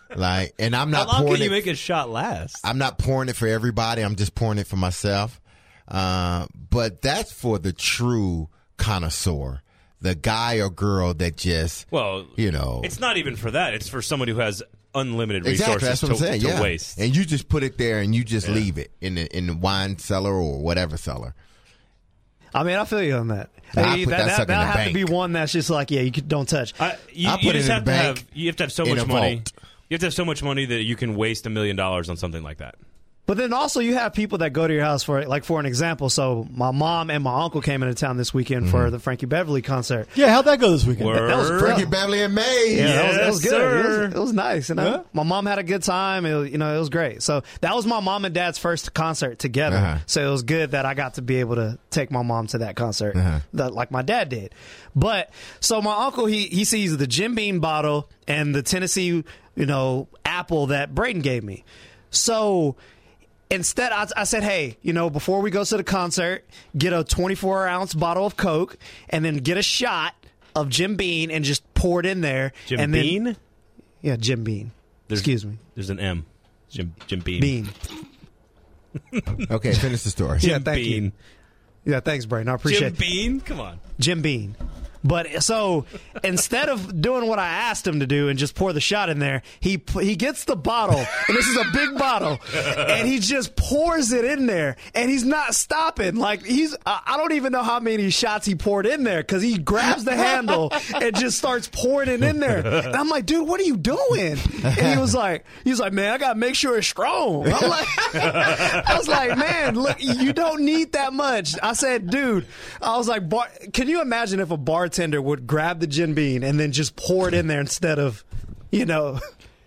Like, and I'm not How long pouring can you it, make a shot last? I'm not pouring it for everybody. I'm just pouring it for myself. Uh, but that's for the true connoisseur, the guy or girl that just, well, you know, it's not even for that. It's for somebody who has unlimited exactly, resources that's what to, I'm saying, to yeah. waste. And you just put it there and you just Yeah. leave it in the in the wine cellar or whatever cellar. I mean, I feel you on that. Nah, I Hey, put that sucker in that'll the have bank. to be one that's just like, yeah, you could, don't touch. I, you, I you put it just in have the to bank have you have to have so in much a money. vault. You have to have so much money that you can waste a million dollars on something like that. But then also you have people that go to your house for, like, for an example. So my mom and my uncle came into town this weekend Mm-hmm. for the Frankie Beverly concert. Yeah, how'd that go this weekend? Word. That was Frankie Beverly and May. Yeah, that was, that was Yes, good. It sir. was, it was nice. You know, Yeah. my mom had a good time. It was, you know, it was great. So that was my mom and dad's first concert together. Uh-huh. So it was good that I got to be able to take my mom to that concert, Uh-huh. that, like my dad did. But so my uncle, he he sees the Jim Beam bottle and the Tennessee, you know, apple that Braden gave me. So instead, I, I said, hey, you know, before we go to the concert, get a twenty-four ounce bottle of Coke and then get a shot of Jim Beam and just pour it in there. Jim and then- Beam? Yeah, Jim Beam. There's- Excuse me. There's an M. Jim Jim Beam. Bean. Okay, finish the story. Yeah, Jim thank you. Bean. Yeah, thanks, Braden. I appreciate Jim it. Bean? Come on. Jim Beam. But so instead of doing what I asked him to do and just pour the shot in there, he he gets the bottle, and this is a big bottle, and he just pours it in there, and he's not stopping. Like he's, I I don't even know how many shots he poured in there because he grabs the handle and just starts pouring it in there. And I'm like, dude, what are you doing? And he was like, he was like, man, I gotta make sure it's strong. I'm like, I was like, man, look, you don't need that much. I said, dude, I was like, bar- can you imagine if a bartender would grab the Jim Beam and then just pour it in there instead of, you know.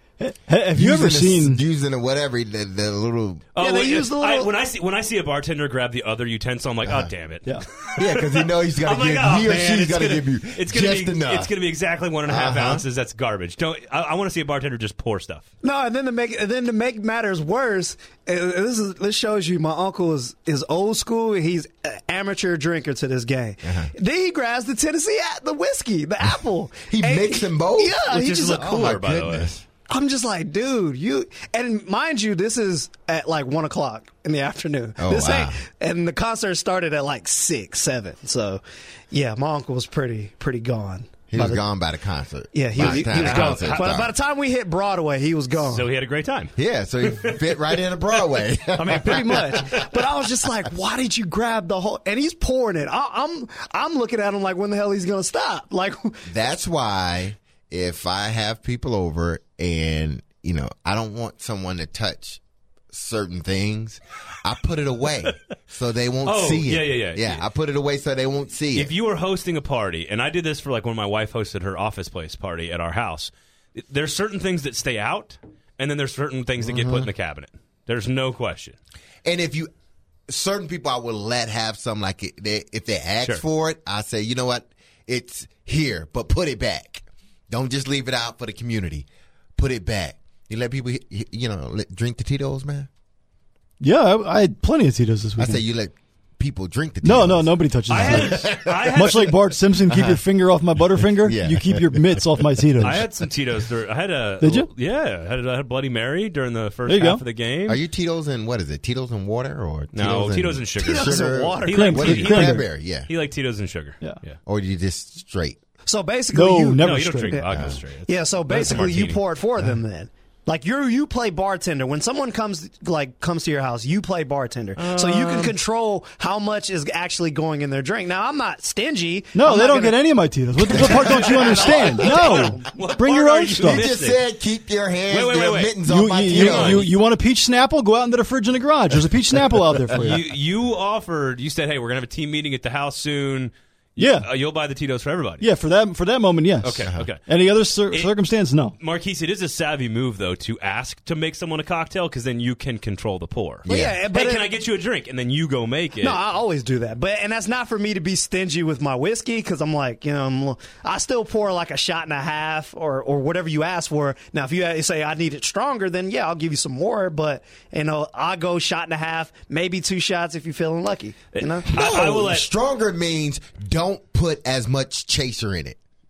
Have you ever Using seen the, using the whatever the, the little Oh, Yeah, they wait, use the I- little- when I see when I see a bartender grab the other utensil, I'm like, oh damn it! Yeah. yeah because you know he's got I'm to like, give oh he or man, she's it's got to gonna, give you it's gonna just be enough. it's gonna be exactly one and a half Uh-huh. ounces. That's garbage. Don't I, I want to see a bartender just pour stuff. No, and then to make and then to make matters worse, uh, this is this shows you my uncle is is old school. He's an amateur drinker to this game. Uh-huh. Then he grabs the Tennessee a- the whiskey, the apple. He And makes them both? Yeah, Which he is just look oh cooler, my by the way. goodness. I'm just like, dude, you and mind you, this is at like one o'clock in the afternoon. Oh, this wow. ain't, and the concert started at like six, seven. So, yeah, my uncle was pretty, pretty gone. He By was the- gone by the concert. Yeah, he By was, the he, time he was the gone. concert By, by started. the time we hit Broadway, he was gone. So he had a great time. Yeah, so he fit right into Broadway. I mean, pretty much. But I was just like, why did you grab the whole? And he's pouring it. I, I'm, I'm looking at him like, when the hell he's gonna stop? Like, That's why if I have people over and, you know, I don't want someone to touch certain things, I put it away so they won't Oh, see it. yeah, yeah, yeah. Yeah, I put it away so they won't see it. If you were hosting a party, and I did this for like when my wife hosted her office place party at our house, there's certain things that stay out, and then there's certain things that get put in the cabinet. There's no question. And if you, certain people I will let have some, like it, they, if they ask Sure. for it, I say, you know what, it's here, but put it back. Don't just leave it out for the community. Put it back. You let people, you know, let, drink the Tito's, man. Yeah, I, I had plenty of Tito's this I weekend. say you let people drink the Tito's. no, no, nobody touches I those. had, I had Much like Bart Simpson, keep your finger off my Butterfinger. Yeah. You keep your mitts off my Tito's. I had some Tito's. Dur- I had a. Did you? Yeah, I had a, I had a Bloody Mary during the first There you half go. of the game. Are you Tito's and what is it? Tito's and water or No, Tito's, Tito's and sugar. Tito's and water. He Cran- liked, What he, is it? he, Cranberry. Cranberry, yeah. he liked Tito's and sugar. Yeah. yeah. Or you just straight? so basically, No, you, never No, you don't straight. drink Yeah. vodka straight. yeah. So That's a basically, you martini. pour it for them then. Like you, you play bartender. When someone comes, like comes to your house, you play bartender, so you Um, can control how much is actually going in their drink. Now, I'm not stingy. No, I'm they not don't gonna- get any of my Tito's. What, what part don't you understand? No, What bring part your are own you stuff. You missing? just said keep your hands, Wait, wait, your wait, wait. mittens You, off my you, you, Tito's. you, you want a peach Snapple? Go out into the fridge in the garage. There's a peach Snapple out there for you. You, you offered. You said, "Hey, we're gonna have a team meeting at the house soon. Yeah, Uh, you'll buy the Tito's for everybody." yeah. For that, for that moment, yes. Okay. Okay. Any other cir- It- circumstance? No. Marquise, it is a savvy move though to ask to make someone a cocktail because then you can control the pour. Well, yeah, but hey, it- can I get you a drink? And then you go make it. No, I always do that, but and that's not for me to be stingy with my whiskey because I'm like, you know, I'm, I still pour like a shot and a half or or whatever you ask for. Now, if you say I need it stronger, then yeah, I'll give you some more. But you know, I go shot and a half, maybe two shots if you're feeling lucky. You know, I, I will No, let. stronger means don't put as much chaser in it.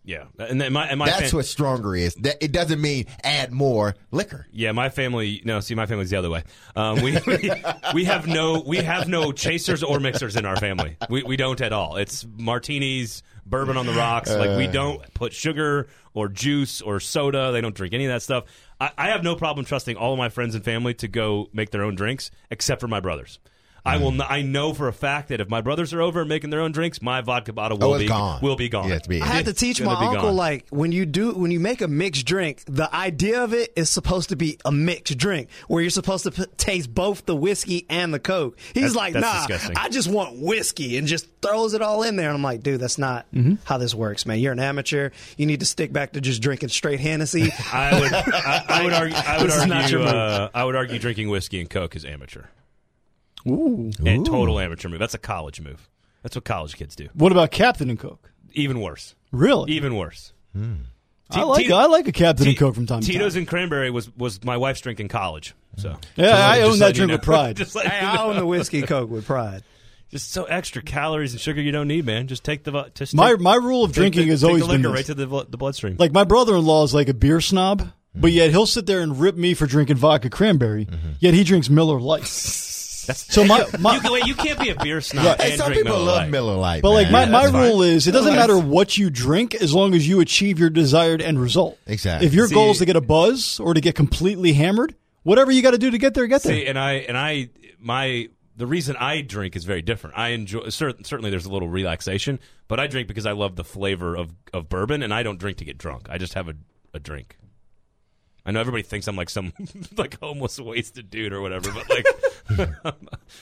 Yeah, and then my and my that's fam- what stronger is. That it doesn't mean add more liquor. Yeah, my family. No, see, my family's the other way. Um, we, we we have no we have no chasers or mixers in our family. We we don't at all. It's martinis, bourbon on the rocks. Like we don't put sugar or juice or soda. They don't drink any of that stuff. I, I have no problem trusting all of my friends and family to go make their own drinks, except for my brothers. I will. N- I know for a fact that if my brothers are over making their own drinks, my vodka bottle will oh, be gone. will be gone. Yeah, it's be- I had to teach my uncle gone. like when you do when you make a mixed drink, the idea of it is supposed to be a mixed drink where you're supposed to p- taste both the whiskey and the Coke. He's that's, like, that's nah, disgusting. I just want whiskey, and just throws it all in there. And I'm like, dude, that's not mm-hmm. how this works, man. You're an amateur. You need to stick back to just drinking straight Hennessy. I would. I, I would argue. I would argue. Uh, I would argue drinking whiskey and Coke is amateur. Ooh. And total amateur move. That's a college move. That's what college kids do. What about Captain and Coke? Even worse. Really? Even worse. Hmm. T- I like T- I like a Captain T- and Coke from time to time. Tito's and Cranberry was, was my wife's drink in college. So yeah, so I own that drink you know. with pride. Just hey, I own the whiskey Coke with pride. Just so extra calories and sugar you don't need, man. Just take the just my take, my rule of drinking the, has always the liquor been right to the the bloodstream. Like my brother-in-law is like a beer snob, mm. but yet he'll sit there and rip me for drinking vodka cranberry. Mm-hmm. Yet he drinks Miller Lite. That's, so my, my you, wait, you can't be a beer snob. Right. And Hey, some drink people Miller love Lite. Miller Lite, but man. like my, yeah, my rule fine. is, it doesn't matter what you drink as long as you achieve your desired end result. Exactly. If your see, goal is to get a buzz or to get completely hammered, whatever you got to do to get there, get there. See, and I and I my the reason I drink is very different. I enjoy certain, certainly there's a little relaxation, but I drink because I love the flavor of, of bourbon, and I don't drink to get drunk. I just have a, a drink. I know everybody thinks I'm like some like homeless wasted dude or whatever, but like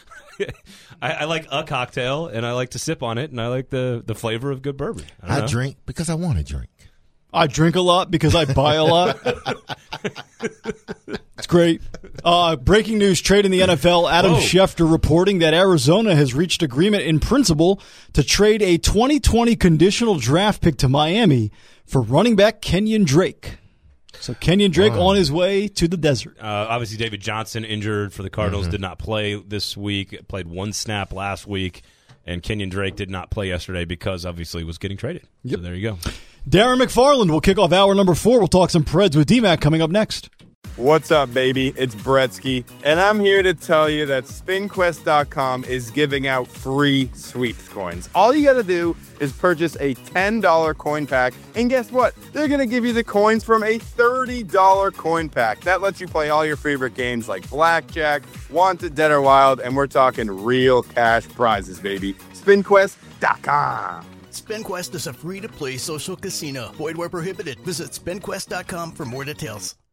I, I like a cocktail and I like to sip on it and I like the, the flavor of good bourbon. I, I know. drink because I want to drink. I drink a lot because I buy a lot. It's great. Uh, breaking news, trade in the N F L. Adam Whoa. Schefter reporting that Arizona has reached agreement in principle to trade a twenty twenty conditional draft pick to Miami for running back Kenyon Drake. So Kenyon Drake wow. on his way to the desert. Uh, obviously, David Johnson injured for the Cardinals, mm-hmm. did not play this week, played one snap last week, and Kenyon Drake did not play yesterday because obviously was getting traded. Yep. So there you go. Darren McFarland will kick off hour number four. We'll talk some Preds with D-Mac coming up next. What's up, baby? It's Bretsky, and I'm here to tell you that spin quest dot com is giving out free sweeps coins. All you got to do is purchase a ten dollar coin pack, and guess what? They're going to give you the coins from a thirty dollar coin pack. That lets you play all your favorite games like Blackjack, Wanted, Dead or Wild, and we're talking real cash prizes, baby. spin quest dot com. SpinQuest is a free-to-play social casino. Void where prohibited. Visit spin quest dot com for more details.